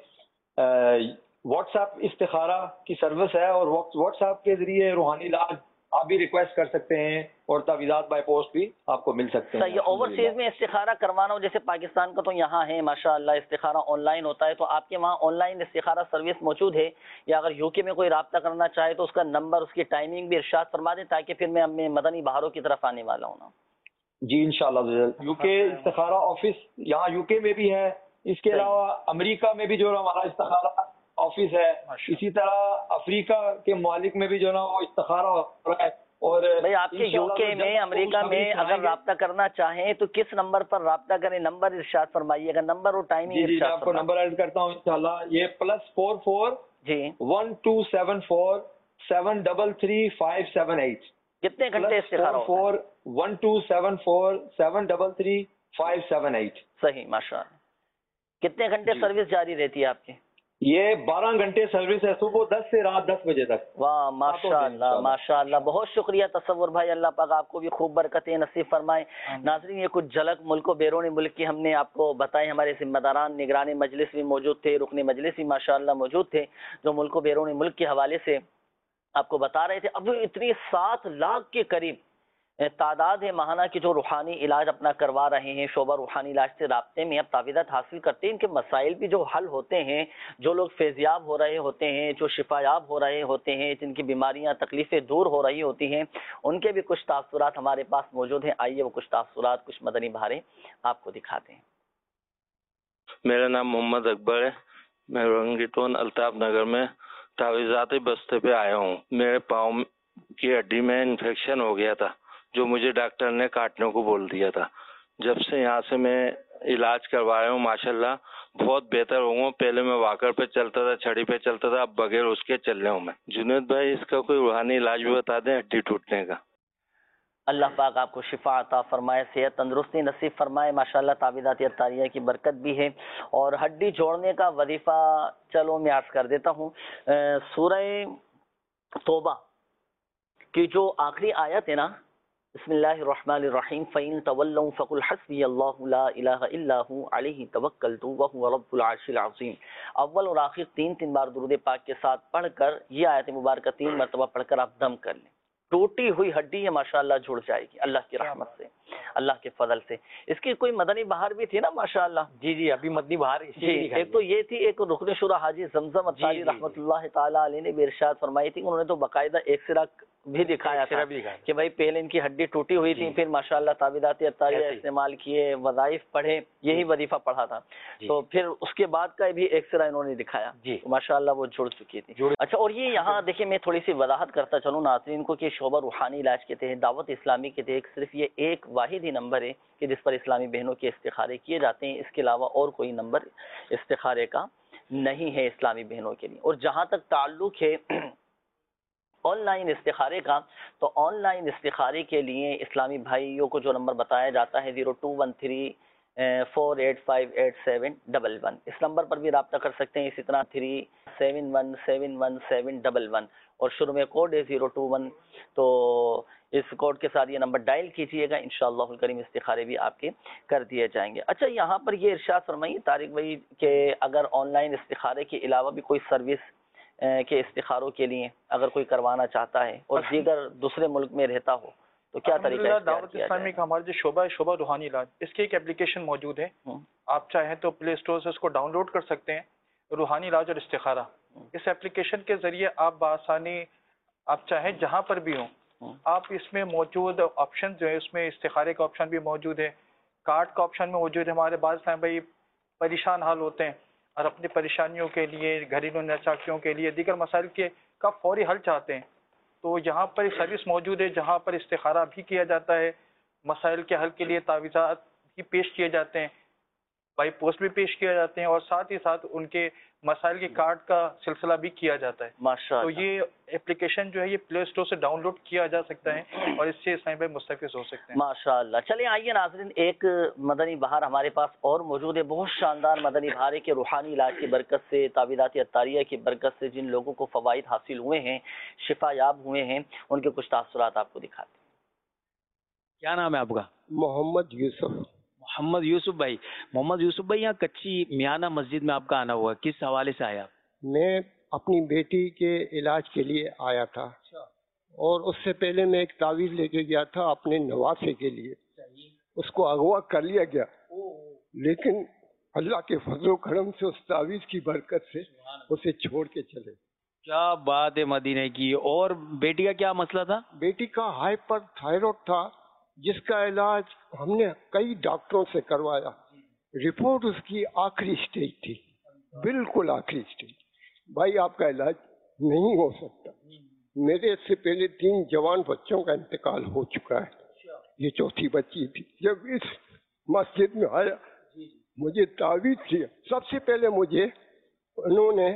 واٹس ایپ استخارہ کی سروس ہے اور واٹس ایپ کے ذریعے روحانی علاج آپ بھی ریکویسٹ کر سکتے ہیں اور تعویذات بائی پوسٹ بھی آپ کو مل سکتے ہیں. صحیح. اوورسیز میں استخارہ کروانا ہو, جیسے پاکستان کا تو یہاں ہے ماشاءاللہ استخارہ آن لائن ہوتا ہے, تو آپ کے وہاں آن لائن استخارہ سروس موجود ہے, یا اگر یو کے میں کوئی رابطہ کرنا چاہے تو اس کا نمبر, اس کی ٹائمنگ بھی ارشاد فرما دیں تاکہ پھر میں اپنے مدنی بہاروں کی طرف آنے والا ہوں. جی انشاءاللہ. یو کے استخارہ آفس یہاں یو کے میں بھی ہے, اس کے علاوہ امریکہ میں بھی جو ہمارا استخارہ آفس ہے, اسی طرح افریقہ کے ممالک میں بھی جو نا وہ استخارہ ہو رہا ہے. اور بھائی آپ کے یو کے میں امریکہ میں اگر رابطہ کرنا چاہیں تو کس نمبر پر رابطہ کریں, نمبر ارشاد فرمائیے گا, نمبر اور ٹائمنگ جی ارشاد آپ کو نمبر ایڈ کرتا ہوں انشاءاللہ. یہ +44 جی 1274 733 578. کتنے گھنٹے استخارہ ہوتا ہے؟ 1274 733 578. صحیح ماشاءاللہ. کتنے گھنٹے سروس جاری رہتی ہے آپ کی؟ یہ 12 گھنٹے سروس ہے, صبح 10 سے رات 10 بجے تک. واہ ماشاءاللہ ماشاءاللہ, بہت شکریہ تصور بھائی, اللہ پاک آپ کو بھی خوب برکتیں نصیب فرمائے. ناظرین یہ کچھ جھلک ملک و بیرون ملک کی ہم نے آپ کو بتائی. ہمارے ذمہ داران نگران مجلس بھی موجود تھے, رکن مجلس بھی ماشاءاللہ موجود تھے, جو ملک و بیرون ملک کے حوالے سے آپ کو بتا رہے تھے. اب اتنی 7 لاکھ کے قریب تعداد ہے ماہانہ کی جو روحانی علاج اپنا کروا رہے ہیں, شعبہ روحانی علاج سے رابطے میں اب تعویذات حاصل کرتے ہیں. ان کے مسائل بھی جو حل ہوتے ہیں, جو لوگ فیضیاب ہو رہے ہوتے ہیں, جو شفایاب ہو رہے ہوتے ہیں, جن کی بیماریاں تکلیفیں دور ہو رہی ہوتی ہیں, ان کے بھی کچھ تاثرات ہمارے پاس موجود ہیں. آئیے وہ کچھ تاثرات, کچھ مدنی بہاریں آپ کو دکھاتے ہیں. میرا نام محمد اکبر ہے, میں رنگیٹون الطاف نگر میں تعویذاتی بستے پہ آیا ہوں. میرے پاؤں کی ہڈی میں انفیکشن ہو گیا تھا جو مجھے ڈاکٹر نے کاٹنے کو بول دیا تھا. جب سے یہاں سے میں علاج کروایا ہوں ماشاءاللہ بہت بہتر ہوں. پہلے میں واکر پہ چلتا تھا, چھڑی پہ چلتا تھا, اب بغیر اس کے چل رہا ہوں میں. جنید بھائی اس کا کوئی روحانی علاج بھی بتا دیں ہڈی ٹوٹنے کا. اللہ پاک آپ کو شفا عطا فرمائے, صحت تندرستی نصیب فرمائے. ماشاءاللہ تعویذات اطاریہ کی برکت بھی ہے. اور ہڈی جوڑنے کا وظیفہ چلو میں عرض کر دیتا ہوں. سورہ توبہ کی جو آخری آیت ہے نا, بسم اللہ الرحمن الرحیم, فَإِن تَوَلَّوْا فَقُلْ حَسْبِيَ اللَّهُ لَا إِلَهَ إِلَّا هُوَ عَلَيْهِ تَوَكَّلْتُ وَهُوَ رَبُّ الْعَرْشِ الْعَظِيمِ. اول اور آخر تین بار درود پاک کے ساتھ پڑھ کر یہ آیت مبارکہ 3 مرتبہ پڑھ کر آپ دم کر لیں. ٹوٹی ہوئی ہڈی ہے ماشاءاللہ جڑ جائے گی اللہ کی رحمت سے, اللہ کے فضل سے. اس کی کوئی مدنی بہار بھی تھی نا ماشاءاللہ؟ جی ابھی مدنی بہار جی, ایک تو یہ تھی, ایک رکن شورا حاجی زمزم اطاری رحمۃ اللہ تعالیٰ علیہ نے بھی ارشاد فرمائی تھی. انہوں نے تو باقاعدہ ایکسرا بھی دکھایا تھا کہ بھائی پہلے ان کی ہڈی ٹوٹی ہوئی تھی, پھر ماشاءاللہ تعویذات اطاریہ استعمال کیے, وظائف پڑھے, یہی وظیفہ پڑھا تھا, تو پھر اس کے بعد کا بھی ایکسرا انہوں نے دکھایا, ماشاءاللہ وہ جڑ چکی تھی. اچھا, اور یہ یہاں دیکھیں میں تھوڑی سی وضاحت کرتا چلوں ناظرین کو کہ شعبہ روحانی علاج کے تحت دعوت اسلامی کے تحت صرف یہ ایک واحد ہی نمبر ہے کہ جس پر اسلامی بہنوں کے استخارے کیے جاتے ہیں. اس کے علاوہ اور کوئی نمبر استخارے کا نہیں ہے اسلامی بہنوں کے لیے. اور جہاں تک تعلق ہے آن لائن استخارے کا، تو آن لائن استخارے کے لیے اسلامی بھائیوں کو جو نمبر بتایا جاتا ہے 0213485711، اس نمبر پر بھی رابطہ کر سکتے ہیں. اسی طرح 37171711 اور شروع میں کوڈ ہے 021. تو اس کوڈ کے ساتھ یہ نمبر ڈائل کیجئے گا، انشاءاللہ الکریم استخارے بھی آپ کے کر دیے جائیں گے. اچھا، یہاں پر یہ ارشاد فرمائیے طارق بھائی کہ اگر آن لائن استخارے کے علاوہ بھی کوئی سروس کے استخاروں کے لیے اگر کوئی کروانا چاہتا ہے اور دیگر دوسرے ملک میں رہتا ہو تو کیا طریقہ ہے؟ دعوت اسلامی کا ہمارا جو شعبہ ہے، شعبہ روحانی علاج، اس کی ایک اپلیکیشن موجود ہے. آپ چاہیں تو پلے اسٹور سے اس کو ڈاؤن لوڈ کر سکتے ہیں، روحانی علاج اور استخارہ. اس اپلیکیشن کے ذریعے آپ بآسانی، آپ چاہیں جہاں پر بھی ہوں، آپ اس میں موجود آپشن جو ہے، اس میں استخارے کا آپشن بھی موجود ہے، کارڈ کا آپشن بھی موجود ہے. ہمارے بعض اسلام بھائی پریشان حال ہوتے ہیں اور اپنی پریشانیوں کے لیے، گھریلو ناچاکیوں کے لیے، دیگر مسائل کے کا فوری حل چاہتے ہیں، تو یہاں پر ایک سروس موجود ہے جہاں پر استخارہ بھی کیا جاتا ہے، مسائل کے حل کے لیے تعویذات بھی پیش کیے جاتے ہیں، بائی پوسٹ بھی پیش کیے جاتے ہیں، اور ساتھ ہی ساتھ ان کے مسائل کے کارڈ کا سلسلہ بھی کیا جاتا ہے. تو یہ اپلیکیشن جو ہے یہ پلے اسٹور سے ڈاؤن لوڈ کیا جا سکتا ہے اور اس سے اسلام بھائی مستفید ہو سکتے ہیں. ماشاء اللہ. چلیں آئیے ناظرین، ایک مدنی بہار ہمارے پاس اور موجود ہے، بہت شاندار مدنی بہار ہے کہ روحانی علاج کی برکت سے، تعویذات عطاریہ کی برکت سے جن لوگوں کو فوائد حاصل ہوئے ہیں، شفا یاب ہوئے ہیں، ان کے کچھ تاثرات آپ کو دکھاتے ہیں. کیا نام ہے آپ کا؟ محمد یوسف. محمد یوسف بھائی. محمد یوسف بھائی، یہاں کچی میانہ مسجد میں آپ کا آنا ہوا، کس حوالے سے آیا؟ میں اپنی بیٹی کے علاج کے لیے آیا تھا، اور اس سے پہلے میں ایک تعویذ لے کے گیا تھا اپنے نواسے کے لیے. اس کو اغوا کر لیا گیا، لیکن اللہ کے فضل و کرم سے اس تعویذ کی برکت سے اسے چھوڑ کے چلے. کیا بات ہے مدینے کی. اور بیٹی کا کیا مسئلہ تھا؟ بیٹی کا ہائپر تھائرائڈ تھا، جس کا علاج ہم نے کئی ڈاکٹروں سے کروایا. رپورٹ اس کی آخری سٹیج تھی، بالکل آخری سٹیج. بھائی آپ کا علاج نہیں ہو سکتا. میرے سے پہلے 3 جوان بچوں کا انتقال ہو چکا ہے، یہ چوتھی بچی تھی. جب اس مسجد میں آیا، مجھے تعویذ کیا. سب سے پہلے مجھے انہوں نے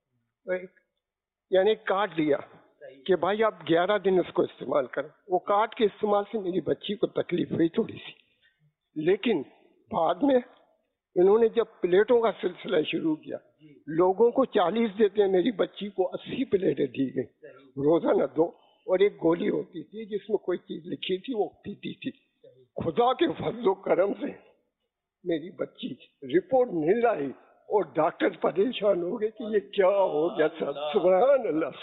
یعنی کارڈ دیا کہ بھائی آپ 11 دن اس کو استعمال کریں. وہ کارڈ کے استعمال سے میری بچی کو تکلیف ہوئی تھوڑی سی، لیکن بعد میں انہوں نے جب پلیٹوں کا سلسلہ شروع کیا، لوگوں کو 40 دیتے ہیں، میری بچی کو 80 پلیٹیں دی گئی روزانہ 2، اور ایک گولی ہوتی تھی جس میں کوئی چیز لکھی تھی وہ پیتی تھی. خدا کے فضل و کرم سے میری بچی رپورٹ نہیں لائی اور ڈاکٹر پریشان ہو گئے کہ یہ کیا ہو گیا. سبحان اللہ،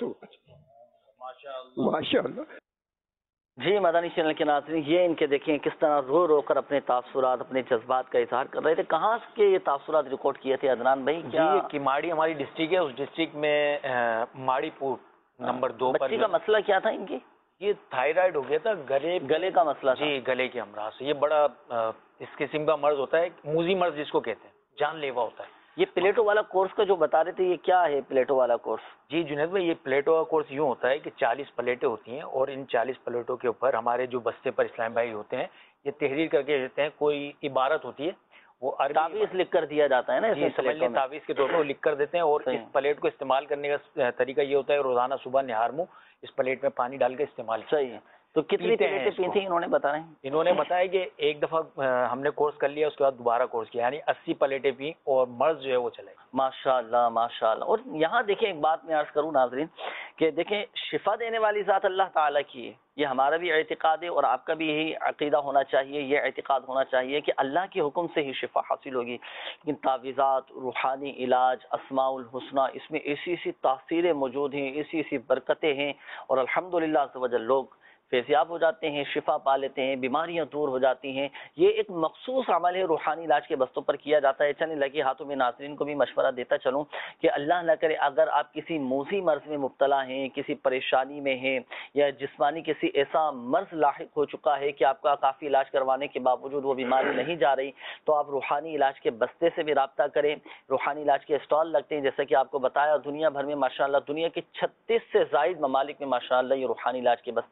ماشاء اللہ. جی مدنی چینل کے ناظرین، یہ ان کے دیکھیں کس طرح رو رو کر اپنے تاثرات، اپنے جذبات کا اظہار کر رہے تھے. کہاں کے یہ تاثرات ریکارڈ کیے تھے عدنان بھائی؟ جی یہ کماڑی ہماری ڈسٹرکٹ ہے، اس ڈسٹرکٹ میں ماڑی پور نمبر 2 پر. بچی کا مسئلہ کیا تھا ان کی؟ یہ تھائرائڈ ہو گیا تھا، گلے کا مسئلہ تھا. جی گلے کے امراض سے. یہ بڑا اس قسم کا مرض ہوتا ہے، موذی مرض جس کو کہتے ہیں، جان لیوا ہوتا ہے. یہ پلیٹو والا کورس کا جو بتا رہے تھے، یہ کیا ہے پلیٹو والا کورس؟ جی جنید بھائی، یہ پلیٹو کا کورس یوں ہوتا ہے کہ 40 پلیٹیں ہوتی ہیں، اور ان 40 پلیٹوں کے اوپر ہمارے جو بستے پر اسلام بھائی ہوتے ہیں یہ تحریر کر کے دیتے ہیں. کوئی عبارت ہوتی ہے، وہ تعویذ لکھ کر دیا جاتا ہے نا، جی سمجھ لیں تعویذ کے طور پر وہ لکھ کر دیتے ہیں. اور اس پلیٹ کو استعمال کرنے کا طریقہ یہ ہوتا ہے روزانہ صبح نہار منہ اس پلیٹ میں پانی ڈال کے استعمال. صحیح ہے. تو کتنی پلیٹیں پی تھیں انہوں نے بتایا؟ انہوں نے بتایا کہ ایک دفعہ ہم نے کورس کر لیا، اس کے بعد دوبارہ کورس کیا، یعنی 80 پلیٹیں پی اور مرض جو ہے وہ چلے. ماشاء اللہ ماشاء اللہ. اور یہاں دیکھیں ایک بات میں عرض کروں ناظرین کہ دیکھیں شفا دینے والی ذات اللہ تعالیٰ کی ہے، یہ ہمارا بھی اعتقاد ہے اور آپ کا بھی یہی عقیدہ ہونا چاہیے، یہ اعتقاد ہونا چاہیے کہ اللہ کے حکم سے ہی شفا حاصل ہوگی. لیکن تعویذات، روحانی علاج، اسماء الحسنہ، اس میں ایسی ایسی تاثیریں موجود ہیں، ایسی ایسی برکتیں ہیں، اور الحمدللہ عز و جل لوگ فیضیاب ہو جاتے ہیں، شفا پا لیتے ہیں، بیماریاں دور ہو جاتی ہیں. یہ ایک مخصوص عمل ہے، روحانی علاج کے بستوں پر کیا جاتا ہے. چلیں لگے ہاتھوں میں ناظرین کو بھی مشورہ دیتا چلوں کہ اللہ نہ کرے اگر آپ کسی موذی مرض میں مبتلا ہیں، کسی پریشانی میں ہیں، یا جسمانی کسی ایسا مرض لاحق ہو چکا ہے کہ آپ کا کافی علاج کروانے کے باوجود وہ بیماری نہیں جا رہی، تو آپ روحانی علاج کے بستے سے بھی رابطہ کریں. روحانی علاج کے اسٹال لگتے ہیں، جیسا کہ آپ کو بتایا دنیا بھر میں ماشاءاللہ دنیا کے 36 سے زائد ممالک میں ماشاءاللہ یہ روحانی علاج کے بستے لگتے ہیں.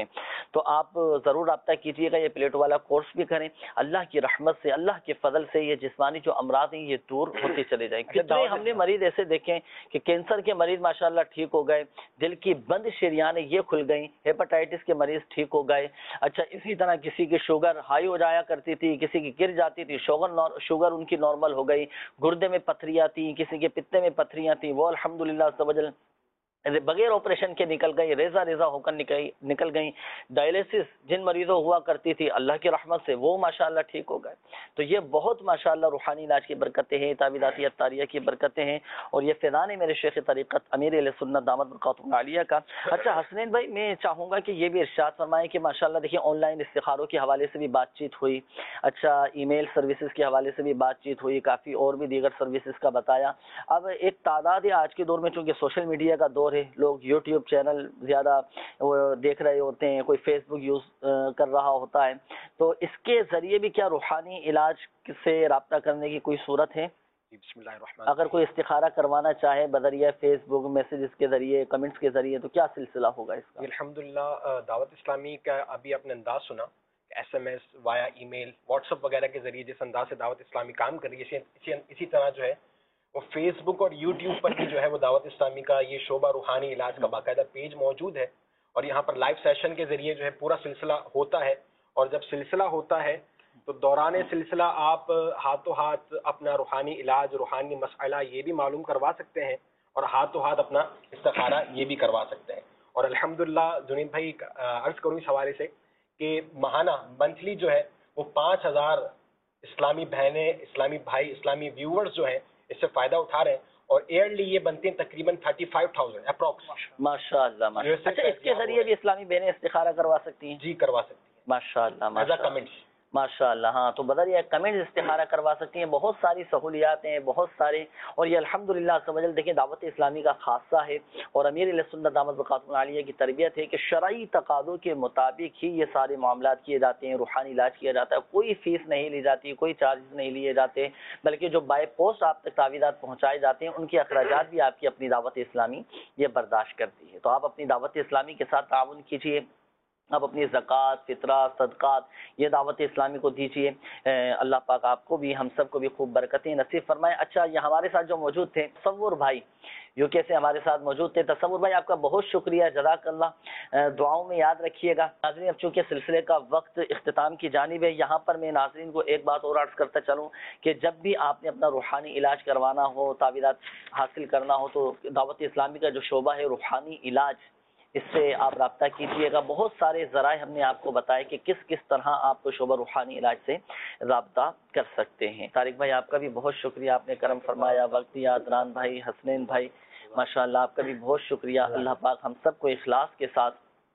تو آپ ضرور رابطہ کیجیے گا، یہ پلیٹو والا کورس بھی کریں. اللہ کی رحمت سے، اللہ کے فضل سے یہ جسمانی جو امراض ہیں یہ دور ہوتے چلے جائیں. کتنے ہم نے مریض ایسے دیکھیں کہ کینسر کے مریض ماشاءاللہ ٹھیک ہو گئے، دل کی بند شریانیں یہ کھل گئیں، ہیپاٹائٹس کے مریض ٹھیک ہو گئے. اچھا اسی طرح کسی کی شوگر ہائی ہو جایا کرتی تھی، کسی کی گر جاتی تھی، شوگر ان کی نارمل ہو گئی. گردے میں پتھریاں تھیں، کسی کے پتے میں پتھریاں تھیں، وہ الحمدللہ عز و جل بغیر آپریشن کے نکل گئی، ریزہ ریزہ ہو کر نکل گئیں. ڈائلیسس جن مریضوں ہوا کرتی تھی اللہ کی رحمت سے وہ ماشاءاللہ ٹھیک ہو گئے. تو یہ بہت ماشاءاللہ روحانی علاج کی برکتیں ہیں، تعویذاتی عطاریہ کی برکتیں ہیں، اور یہ فیضان ہے میرے شیخ طریقت امیر اہل سنت دامت برکاتہ عالیہ کا. اچھا حسنین بھائی، میں چاہوں گا کہ یہ بھی ارشاد فرمائیں کہ ماشاءاللہ دیکھیں آن لائن استخاروں کے حوالے سے بھی بات چیت ہوئی، اچھا ای میل سروسز کے حوالے سے بھی بات چیت ہوئی، کافی اور بھی دیگر سروسز کا بتایا. اب ایک تعداد ہے آج کے دور میں، چونکہ سوشل میڈیا کا دور ہے، لوگ یوٹیوب چینل زیادہ دیکھ رہے ہوتے ہیں، کوئی فیس بک یوز کر رہا ہوتا ہے، تو اس کے ذریعے بھی کیا روحانی علاج سے رابطہ کرنے کی کوئی صورت ہے؟ بسم اللہ الرحمن اگر کوئی استخارہ کروانا چاہے بذریعہ فیس بک میسیجز کے ذریعے، کمنٹس کے ذریعے، تو کیا سلسلہ ہوگا اس کا؟ الحمدللہ دعوت اسلامی کا ابھی آپ نے انداز سنا، S M S via email WhatsApp وغیرہ کے ذریعے جس انداز سے دعوت اسلامی کام کر رہی ہے، اسی طرح جو ہے وہ فیس بک اور یوٹیوب پر بھی جو ہے وہ دعوت اسلامی کا یہ شعبہ روحانی علاج کا باقاعدہ پیج موجود ہے، اور یہاں پر لائیو سیشن کے ذریعے جو ہے پورا سلسلہ ہوتا ہے. اور جب سلسلہ ہوتا ہے تو دوران سلسلہ آپ ہاتھوں ہاتھ اپنا روحانی علاج، روحانی مسئلہ یہ بھی معلوم کروا سکتے ہیں، اور ہاتھوں ہاتھ اپنا استخارہ یہ بھی کروا سکتے ہیں. اور الحمدللہ جنید بھائی عرض کروں اس حوالے سے کہ ماہانہ منتھلی جو ہے وہ 5000 اسلامی بہنیں، اسلامی بھائی، اسلامی ویورز جو ہیں اس سے فائدہ اٹھا رہے ہیں، اور ایئرلی یہ بنتے ہیں تقریباً 35,000 اپروکس. ماشاءاللہ ماشاءاللہ. اچھا اس کے ذریعے بھی اسلامی بہنیں استخارہ کروا سکتی ہیں؟ جی کروا سکتی ہیں ماشاءاللہ ماشاءاللہ ماشاءاللہ. ہاں تو بدر یہ کمنٹ استخارہ کروا سکتی ہیں، بہت ساری سہولیات ہیں، بہت سارے. اور یہ الحمدللہ سمجھ دیکھیں دعوت اسلامی کا خاصہ ہے، اور امیر اہل سنت دامت برکاتہ عالیہ کی تربیت ہے کہ شرعی تقاضوں کے مطابق ہی یہ سارے معاملات کیے جاتے ہیں، روحانی علاج کیا جاتا ہے. کوئی فیس نہیں لی جاتی، کوئی چارجز نہیں لیے جاتے، بلکہ جو بائی پوسٹ آپ تک تعویذات پہنچائے جاتے ہیں ان کے اخراجات بھی آپ کی اپنی دعوت اسلامی یہ برداشت کرتی ہے. تو آپ اپنی دعوت اسلامی کے ساتھ تعاون کیجیے، آپ اپنی زکوٰۃ، فطرہ، صدقات یہ دعوت اسلامی کو دیجیے. اللہ پاک آپ کو بھی ہم سب کو بھی خوب برکتیں نصیب فرمائے. اچھا یہ ہمارے ساتھ جو موجود تھے تصور بھائی یو کے سے ہمارے ساتھ موجود تھے. تصور بھائی آپ کا بہت شکریہ، جزاک اللہ. دعاؤں میں یاد رکھیے گا. ناظرین اب چونکہ سلسلے کا وقت اختتام کی جانب ہے، یہاں پر میں ناظرین کو ایک بات اور عرض کرتا چلوں کہ جب بھی آپ نے اپنا روحانی علاج کروانا ہو، تعویذات حاصل کرنا ہو، تو دعوت اسلامی کا جو شعبہ ہے روحانی علاج، اس سے آپ رابطہ کیجیے گا. بہت سارے ذرائع ہم نے آپ کو بتائے کہ کس طرح آپ کو شعبہ روحانی علاج سے رابطہ کر سکتے ہیں. طارق بھائی آپ کا بھی بہت شکریہ، آپ نے کرم فرمایا، وقت دیا. عدنان بھائی، حسنین بھائی، ماشاءاللہ آپ کا بھی بہت شکریہ. اللہ پاک ہم سب کو اخلاص کے ساتھ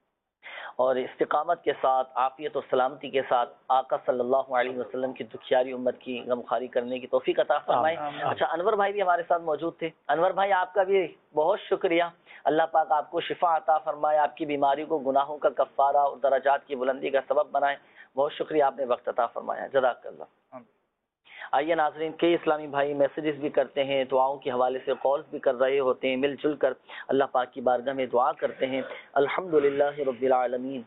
اور استقامت کے ساتھ، عافیت و سلامتی کے ساتھ آقا صلی اللہ علیہ وسلم کی دکھیاری امت کی غمخواری کرنے کی توفیق عطا فرمائے. اچھا انور بھائی بھی ہمارے ساتھ موجود تھے. انور بھائی آپ کا بھی بہت شکریہ. اللہ پاک آپ کو شفا عطا فرمائے، آپ کی بیماری کو گناہوں کا کفارہ اور درجات کی بلندی کا سبب بنائے. بہت شکریہ، آپ نے وقت عطا فرمایا، جزاک اللہ. آئیے ناظرین، کئی اسلامی بھائی میسیجز بھی کرتے ہیں، دعاؤں کے حوالے سے کالز بھی کر رہے ہوتے ہیں. مل جل کر اللہ پاک کی بارگاہ میں دعا کرتے ہیں. الحمدللہ رب العالمین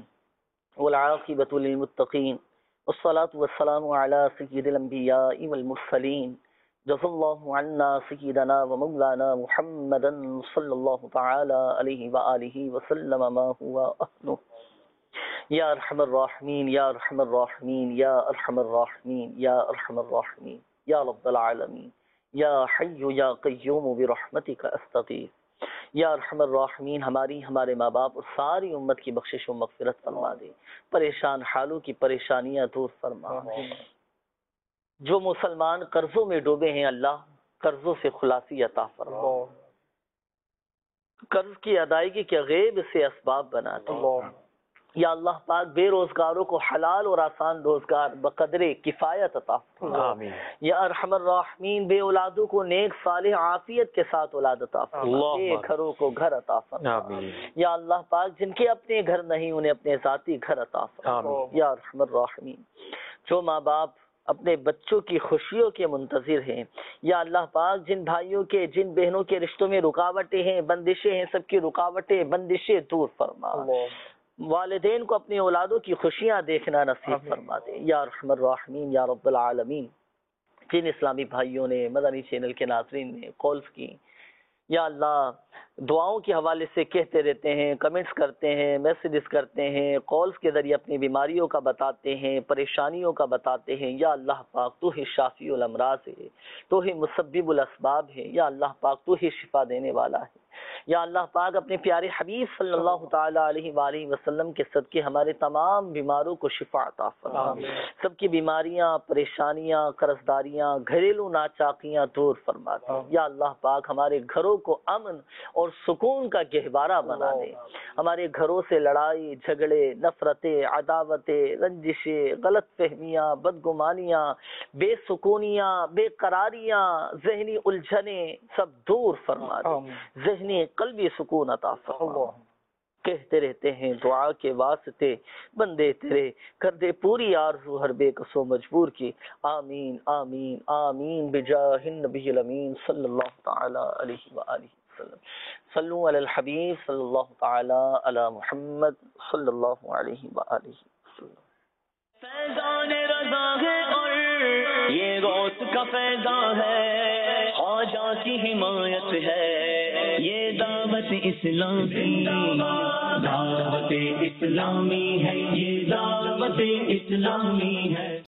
والعاقبۃ للمتقین والصلاة والسلام علی سید الانبیاء والمرسلین. جزا اللہ عنا سیدنا و مولانا محمدا صلی اللہ تعالی علیہ وآلہ وسلم ما هو اہلہ. یا ارحم الراحمین، یا ارحم الراحمین، یا ارحم الراحمین، یا ارحم الراحمین، یا رب العالمین، یا حی یا قیوم برحمتک استغیث. یا ارحم الراحمین ہماری، ہمارے ماں باپ اور ساری امت کی بخشش و مغفرت فرما دے. پریشان حالوں کی پریشانیاں دور فرما. جو مسلمان قرضوں میں ڈوبے ہیں اللہ قرضوں سے خلاصی عطا فرما. قرض کی ادائیگی کے غیب سے اسباب بنا دے. یا اللہ پاک بے روزگاروں کو حلال اور آسان روزگار بقدر کفایت عطا فرما. یا ارحم الراحمین بے اولادوں کو نیک صالح عافیت کے ساتھ اولاد عطا فرما. بے گھروں کو گھر عطا فرما. یا اللہ پاک جن کے اپنے گھر نہیں انہیں اپنے ذاتی گھر عطا فرما. یا ارحم الراحمین جو ماں باپ اپنے بچوں کی خوشیوں کے منتظر ہیں، یا اللہ پاک جن بھائیوں کے، جن بہنوں کے رشتوں میں رکاوٹیں ہیں، بندشیں ہیں، سب کی رکاوٹیں، بندشیں دور فرما. والدین کو اپنی اولادوں کی خوشیاں دیکھنا نصیب فرما دے یا ارحم الراحمین یا رب العالمین۔ جن اسلامی بھائیوں نے مدنی چینل کے ناظرین نے کالز کی، یا اللہ دعاؤں کے حوالے سے کہتے رہتے ہیں، کمنٹس کرتے ہیں، میسیجز کرتے ہیں، کالز کے ذریعے اپنی بیماریوں کا بتاتے ہیں، پریشانیوں کا بتاتے ہیں، یا اللہ پاک تو ہی شافی الامراض ہے، تو ہی مسبب الاسباب ہے، یا اللہ پاک تو ہی شفا دینے والا ہے۔ یا اللہ پاک اپنے پیارے حبیب صلی اللہ تعالی علیہ وآلہ وسلم کے صدقے ہمارے تمام بیماروں کو شفا عطا فرما، سب کی بیماریاں، پریشانیاں، قرضداریاں، گھریلو ناچاکیاں دور فرما دے۔ یا اللہ پاک ہمارے گھروں کو امن اور سکون کا گہوارہ بنا دے، ہمارے گھروں سے لڑائی جھگڑے، نفرتیں، عداوتیں، رنجشیں، غلط فہمیاں، بدگمانیاں، بے سکونیاں، بے قراریاں، ذہنی الجھنیں سب دور فرما دے، ذہنی قلبی سکون عطا فرما۔ کہتے رہتے ہیں دعا کے واسطے بندے تیرے، کر دے پوری آرزو ہر بے کسو مجبور کی، آمین آمین آمین بجاہ النبی الامین صلی اللہ تعالی علیہ وآلہ وسلم۔ صلو علی الحبیب صلی اللہ تعالی علی محمد صلی اللہ علیہ وآلہ وسلم۔ فیضان رضا ہے اور یہ غوث کا فیضان ہے، خواجہ کی حمایت ہے، یہ دعوت اسلامی، دعوت اسلامی ہے، یہ دعوت اسلامی ہے۔